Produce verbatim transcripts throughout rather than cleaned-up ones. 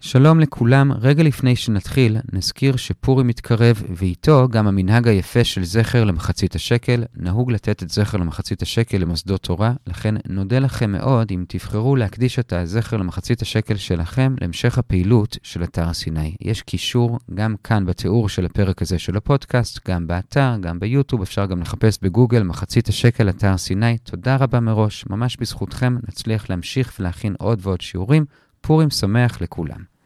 שלום לכולם, רגע לפני שנתחיל, נזכיר שפורים מתקרב, ואיתו גם המנהג היפה של זכר למחצית השקל. נהוג לתת את זכר למחצית השקל למוסדות תורה, לכן נודה לכם מאוד אם תבחרו להקדיש את הזכר למחצית השקל שלכם להמשך הפעילות של אתר הר סיני. יש קישור גם כאן בתיאור של הפרק הזה של הפודקאסט, גם באתר, גם ביוטיוב, אפשר גם לחפש בגוגל מחצית השקל אתר הר סיני. תודה רבה מראש, ממש בזכותכם נצליח להמשיך ולהכין עוד ועוד שיעורים. פורים שמח לכולם.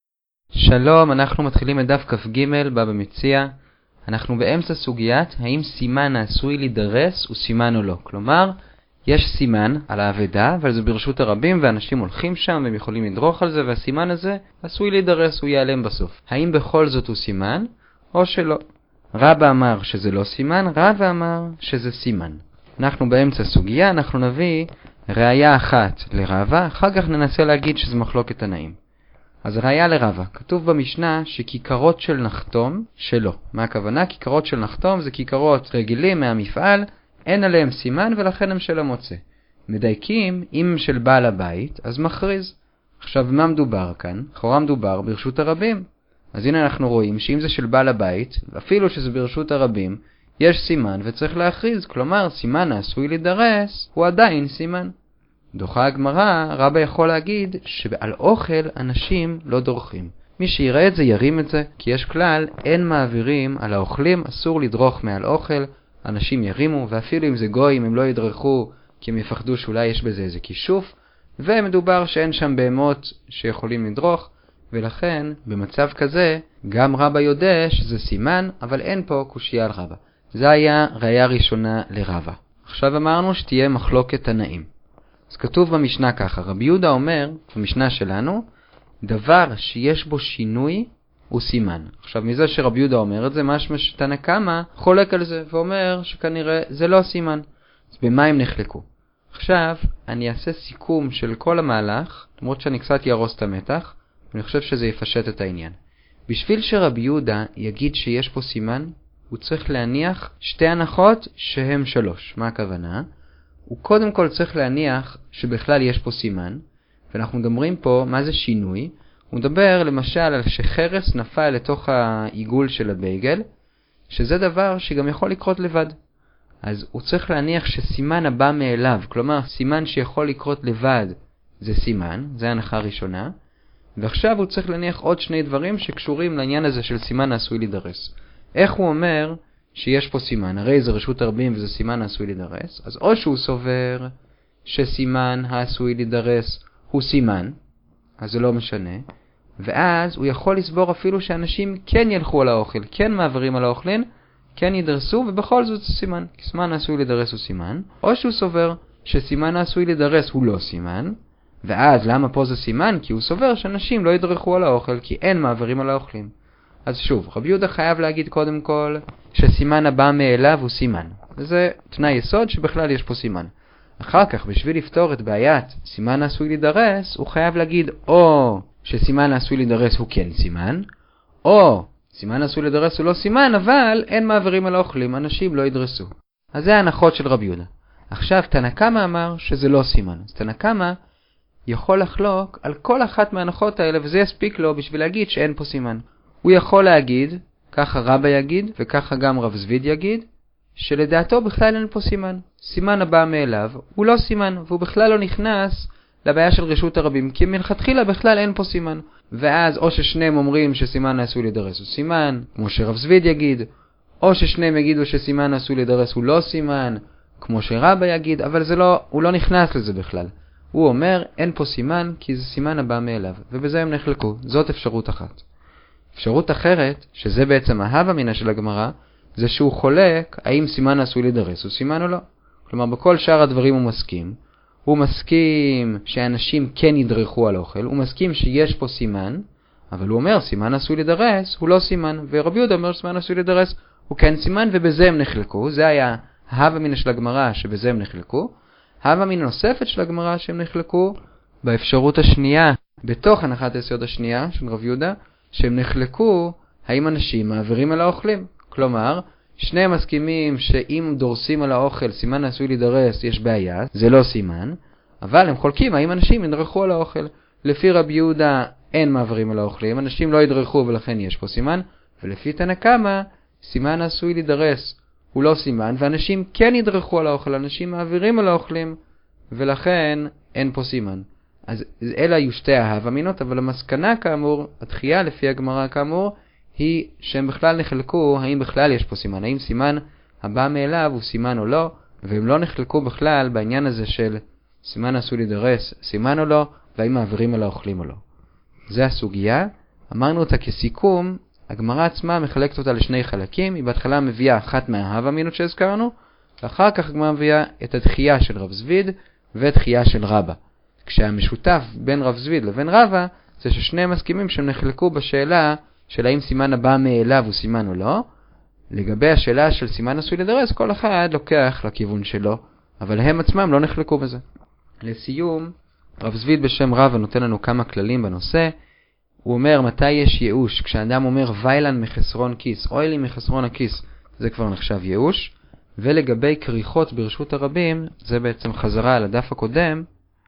שלום, אנחנו מתחילים את דף כ"ג בבא מציעא. אנחנו באמצע סוגיית האם סימן העשוי להידרס הוא סימן או לא. כלומר, יש סימן על האבדה, אבל זה ברשות הרבים, ואנשים הולכים שם והם יכולים לדרוך על זה, והסימן הזה עשוי להידרס, הוא ייעלם בסוף. האם בכל זאת הוא סימן או שלא? רבא אמר שזה לא סימן, רבא אמר שזה סימן. אנחנו באמצע סוגיה, אנחנו נביא ראיה אחת לרבא, אחר כך ננסה להגיד שזה מחלוקת תנאים. אז ראיה לרבא, כתוב במשנה שכיכרות של נחתום שלא. מה הכוונה? כיכרות של נחתום זה כיכרות רגילים מהמפעל, אין עליהם סימן ולכן הם של המוצא. מדייקים, אם הם של בעל הבית, אז מכריז. עכשיו מה מדובר כאן? לכאורה מדובר ברשות הרבים. אז הנה אנחנו רואים שאם זה של בעל הבית, אפילו שזה ברשות הרבים, יש סימן וצריך להכריז. כלומר, סימן העשוי להידרס הוא עדיין סימן. דוחה הגמרא, רבא יכול להגיד שעל אוכל אנשים לא דורכים. מי שיראה את זה ירים את זה, כי יש כלל, אין מעבירים על האוכלים, אסור לדרוך מעל אוכל, אנשים ירימו, ואפילו אם זה גויים הם לא ידרכו, כי הם יפחדו שאולי יש בזה איזה כישוף, ומדובר שאין שם בהמות שיכולים לדרוך, ולכן במצב כזה גם רבא יודע שזה סימן, אבל אין פה קושיה על רבא. זה היה ראיה ראשונה לרבא. עכשיו אמרנו שתהיה מחלוקת תנאים. אז כתוב במשנה ככה, רבי יהודה אומר, במשנה שלנו, דבר שיש בו שינוי הוא סימן. עכשיו מזה שרבי יהודה אומר את זה, משמע שתנא קמא חולק על זה, ואומר שכנראה זה לא סימן. אז במה הם נחלקו? עכשיו אני אעשה סיכום של כל המהלך, למרות שאני קצת ירוס את המתח, ואני חושב שזה יפשט את העניין. בשביל שרבי יהודה יגיד שיש פה סימן, הוא צריך להניח שתי הנחות שהם שלוש. מה הכוונה? הוא קודם כל צריך להניח שבכלל יש פה סימן, ואנחנו מדברים פה מה זה שינוי. הוא מדבר למשל על שחרס נפל לתוך העיגול של הבייגל, שזה דבר שגם יכול לקרות לבד. אז הוא צריך להניח שסימן הבא מאליו, כלומר סימן שיכול לקרות לבד זה סימן, זה הנחה ראשונה, ועכשיו הוא צריך להניח עוד שני דברים שקשורים לעניין הזה של סימן העשוי להידרס. איך הוא אומר שיש פה סימן? הרי זה רשות הרבים וזה סימן העשוי להידרס. אז או שהוא סובר שסימן העשוי להידרס הוא סימן, אז זה לא משנה, ואז הוא יכול לסבור אפילו שאנשים כן ילכו על האוכל, כן מעברים על האוכלין, כן ידרסו, ובכל זאת זה סימן, כי סימן העשוי להידרס הוא סימן. או שהוא סובר שסימן העשוי להידרס הוא לא סימן, ואז למה פה זה סימן? כי הוא סובר שאנשים לא ידרכו על האוכל, כי אין מעברים על האוכלין. אז שוב, רבי יהודה חייב להגיד קודם כל שסימן הבא מאליו הוא סימן. וזה תנאי יסוד שבכלל יש פה סימן. אחר כך, בשביל לפתור את בעיית סימן העשוי להידרס, הוא חייב להגיד או שסימן העשוי להידרס הוא כן סימן, או סימן העשוי להידרס הוא לא סימן, אבל אין מעברים על האוכלים, אנשים לא ידרסו. אז זה ההנחות של רבי יהודה. עכשיו, תנא קמא אמר שזה לא סימן. אז תנא קמא יכול לחלוק על כל אחת מההנחות האלה, וזה יספיק לו בשביל להגיד שאין פה סימן. הוא יכול להגיד, ככה רבא יגיד, וככה גם רב זביד יגיד, שלדעתו בכלל אין פה סימן. סימן הבא מאליו הוא לא סימן, והוא בכלל לא נכנס לבעיה של רשות הרבים, כי מלכתחילה בכלל אין פה סימן. ואז או ששניהם אומרים שסימן העשוי להידרס הוא סימן, כמו שרב זביד יגיד, או ששניהם יגידו שסימן העשוי להידרס הוא לא סימן, כמו שרבא יגיד, אבל זה לא, הוא לא נכנס לזה בכלל. הוא אומר, אין פה סימן, כי זה סימן הבא מאליו, ובזה הם נחלקו. זאת אפשרות אחת. אפשרות אחרת, שזה בעצם ההווה מינא של הגמרא, זה שהוא חולק האם סימן עשוי להידרס הוא סימן או לא. כלומר, בכל שאר הדברים הוא מסכים. הוא מסכים שאנשים כן ידרכו על אוכל, הוא מסכים שיש פה סימן, אבל הוא אומר סימן עשוי להידרס הוא לא סימן, ורבי יהודה אומר סימן עשוי להידרס הוא כן סימן, ובזה הם נחלקו. זה היה ההווה מינא של הגמרא שבזה הם נחלקו. ההווה מינא נוספת של הגמרא שהם נחלקו באפשרות השנייה, בתוך הנחת היסוד השנייה של רבי יהודה, שהם נחלקו האם אנשים מעבירים על האוכלים. כלומר, שניהם מסכימים שאם דורסים על האוכל סימן עשוי להידרס יש בעיה, זה לא סימן, אבל הם חולקים האם אנשים ידרכו על האוכל. לפי רבי יהודה אין מעברים על האוכלים, אנשים לא ידרכו ולכן יש פה סימן, ולפי תנא קמא, סימן עשוי להידרס, הוא לא סימן, ואנשים כן ידרכו על האוכל, אנשים מעבירים על האוכלים, ולכן אין פה סימן. אז אלה היו שתי ההווה מינות, אבל המסקנה כאמור, התחייה לפי הגמרא כאמור, היא שהם בכלל נחלקו, האם בכלל יש פה סימן, האם סימן הבא מאליו הוא סימן או לא, והם לא נחלקו בכלל בעניין הזה של סימן עשוי להידרס, סימן או לא, והאם מעבירים על האוכלים או לא. זה הסוגיה, אמרנו אותה כסיכום, הגמרא עצמה מחלקת אותה לשני חלקים, היא בהתחלה מביאה אחת מההווה מינות שהזכרנו, ואחר כך הגמרא מביאה את התחייה של רב זביד ותחייה של רבא. כשהמשותף בין רב זביד לבין רבא, זה ששניהם מסכימים שהם נחלקו בשאלה של האם סימן הבא מאליו הוא סימן או לא. לגבי השאלה של סימן עשוי להידרס, כל אחד לוקח לכיוון שלו, אבל הם עצמם לא נחלקו בזה. לסיום, רב זביד בשם רבא נותן לנו כמה כללים בנושא. הוא אומר מתי יש ייאוש, כשאדם אומר ויילן מחסרון כיס, אוי לי מחסרון הכיס, זה כבר נחשב ייאוש. ולגבי כריכות ברשות הרבים, זה בעצם חזרה על הדף הקודם,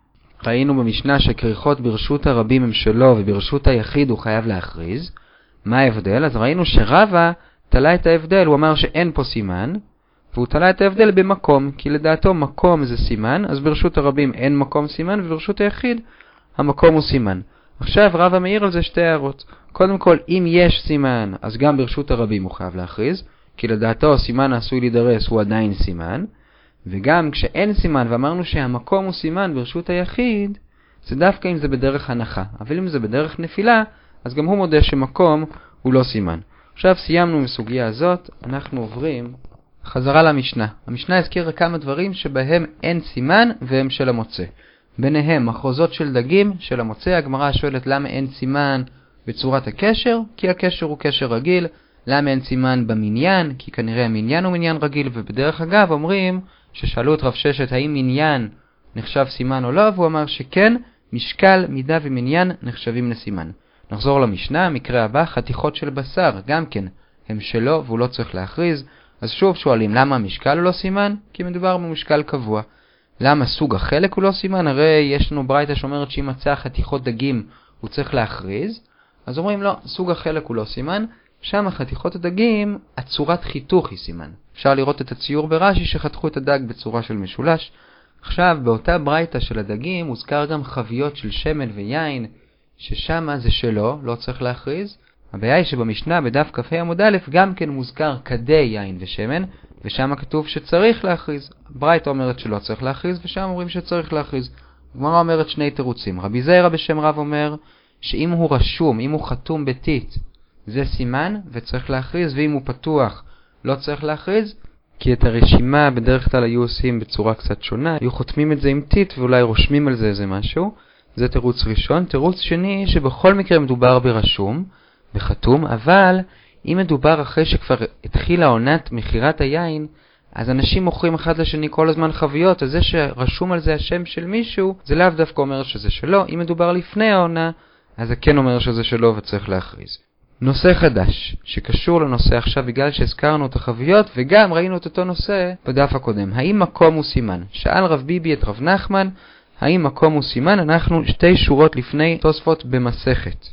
ראינו במשנה שכריכות ברשות הרבים הם שלו וברשות היחיד הוא חייב להכריז. מה ההבדל? אז ראינו שרבא תלה את ההבדל, הוא אמר שאין פה סימן, והוא תלה את ההבדל במקום, כי לדעתו מקום זה סימן, אז ברשות הרבים אין מקום סימן, וברשות היחיד המקום הוא סימן. עכשיו רבא מעיר על זה שתי הערות. קודם כל, אם יש סימן, אז גם ברשות הרבים הוא חייב להכריז, כי לדעתו סימן עשוי להידרס הוא עדיין סימן, וגם כשאין סימן ואמרנו שהמקום הוא סימן ברשות היחיד, זה דווקא אם זה בדרך הנחה, אבל אם זה בדרך נפילה, אז גם הוא מודה שמקום הוא לא סימן. עכשיו סיימנו עם הסוגיה הזאת, אנחנו עוברים חזרה למשנה. המשנה הזכירה כמה דברים שבהם אין סימן והם של המוצא. ביניהם מחרוזות של דגים של המוצא. הגמרא שואלת למה אין סימן בצורת הקשר, כי הקשר הוא קשר רגיל. למה אין סימן במניין, כי כנראה המניין הוא מניין רגיל. ובדרך אגב אומרים ששאלו את רב ששת האם מניין נחשב סימן או לא, והוא אמר שכן, משקל, מידה ומניין נחשבים לסימן. נחזור למשנה, המקרה הבא, חתיכות של בשר, גם כן, הם שלו והוא לא צריך להכריז. אז שוב שואלים, למה המשקל הוא לא סימן? כי מדובר במשקל קבוע. למה סוג החלק הוא לא סימן? הרי יש לנו ברייתא שאומרת שאם מצא חתיכות דגים הוא צריך להכריז. אז אומרים לא, סוג החלק הוא לא סימן. שם חתיכות הדגים, הצורת חיתוך היא סימן. אפשר לראות את הציור ברש"י שחתכו את הדג בצורה של משולש. עכשיו, באותה ברייתא של הדגים הוזכר גם חביות של שמן ויין, ששם זה שלו, לא צריך להכריז. הבעיה היא שבמשנה בדף כ"ה עמוד א' גם כן מוזכר כדי יין ושמן, ושם כתוב שצריך להכריז. ברייתא אומרת שלא צריך להכריז, ושם אומרים שצריך להכריז. הגמרא אומרת שני תירוצים. רבי זיירא בשם רב אומר שאם הוא רשום, אם הוא חתום בתית, זה סימן וצריך להכריז, ואם הוא פתוח לא צריך להכריז, כי את הרשימה בדרך כלל היו עושים בצורה קצת שונה, היו חותמים את זה עם תית ואולי רושמים על זה איזה משהו. זה תירוץ ראשון. תירוץ שני, שבכל מקרה מדובר ברשום, בחתום, אבל אם מדובר אחרי שכבר התחילה עונת מחירת היין, אז אנשים מוכרים אחד לשני כל הזמן חביות, אז זה שרשום על זה השם של מישהו, זה לאו דווקא אומר שזה שלו. אם מדובר לפני העונה, אז זה כן אומר שזה שלו וצריך להכריז. נושא חדש, שקשור לנושא עכשיו בגלל שהזכרנו את החביות, וגם ראינו את אותו נושא בדף הקודם. האם מקום הוא סימן? שאל רב ביבי את רב נחמן, האם מקום הוא סימן? אנחנו שתי שורות לפני תוספות במסכת.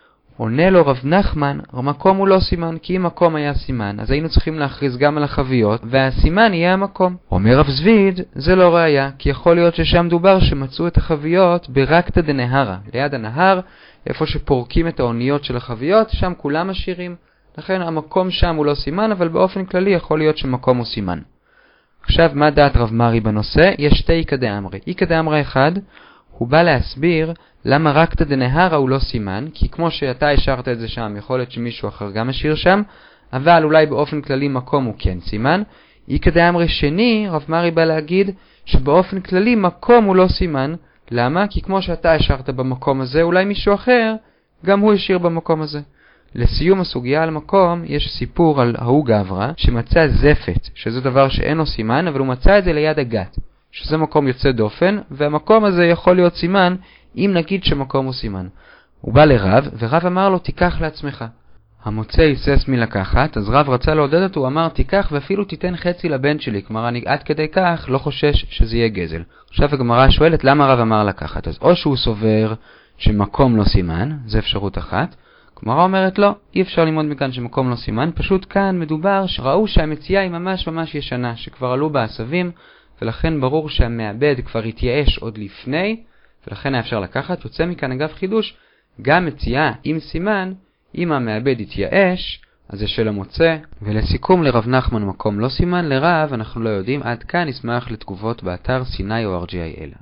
עונה לו רב נחמן, המקום הוא לא סימן, כי אם מקום היה סימן, אז היינו צריכים להכריז גם על החביות, והסימן יהיה המקום. אומר רב זביד, זה לא ראיה, כי יכול להיות ששם דובר שמצאו את החביות ברקתא דנהרא, ליד הנהר, איפה שפורקים את האוניות של החביות, שם כולם עשירים, לכן המקום שם הוא לא סימן, אבל באופן כללי יכול להיות שמקום הוא סימן. עכשיו, מה דעת רב מרי בנושא? יש שתי איקא דאמרי. איקא דאמרי אחד, הוא בא להסביר למה רקתא דנהרא הוא לא סימן, כי כמו שאתה השארת את זה שם, יכול להיות שמישהו אחר גם השאיר שם, אבל אולי באופן כללי מקום הוא כן סימן. איקא דאמרי שני, רב מרי בא להגיד שבאופן כללי מקום הוא לא סימן. למה? כי כמו שאתה השארת במקום הזה, אולי מישהו אחר גם הוא השאיר במקום הזה. לסיום הסוגיה על מקום, יש סיפור על ההוא גברא שמצא זפת, שזה דבר שאינו סימן, אבל הוא מצא את זה ליד הגת, שזה מקום יוצא דופן, והמקום הזה יכול להיות סימן אם נגיד שמקום הוא סימן. הוא בא לרב, ורב אמר לו תיקח לעצמך. המוצא היסס מלקחת, אז רב רצה לעודד אותו, הוא אמר תיקח ואפילו תיתן חצי לבן שלי, כלומר אני עד כדי כך לא חושש שזה יהיה גזל. עכשיו הגמרא שואלת למה רב אמר לקחת, אז או שהוא סובר שמקום לא סימן, זה אפשרות אחת. גמרא אומרת לא, אי אפשר ללמוד מכאן שמקום לא סימן, פשוט כאן מדובר שראו שהמציאה היא ממש ממש ישנה, שכבר עלו בעשבים, ולכן ברור שהמעבד כבר התייאש עוד לפני, ולכן היה אפשר לקחת. יוצא מכאן אגב חידוש, גם מציאה עם סימן, אם המעבד התייאש, אז זה של המוצא. ולסיכום, לרב נחמן מקום לא סימן, לרב אנחנו לא יודעים. עד כאן נשמח לתגובות באתר סיני או אר ג'י איי אל.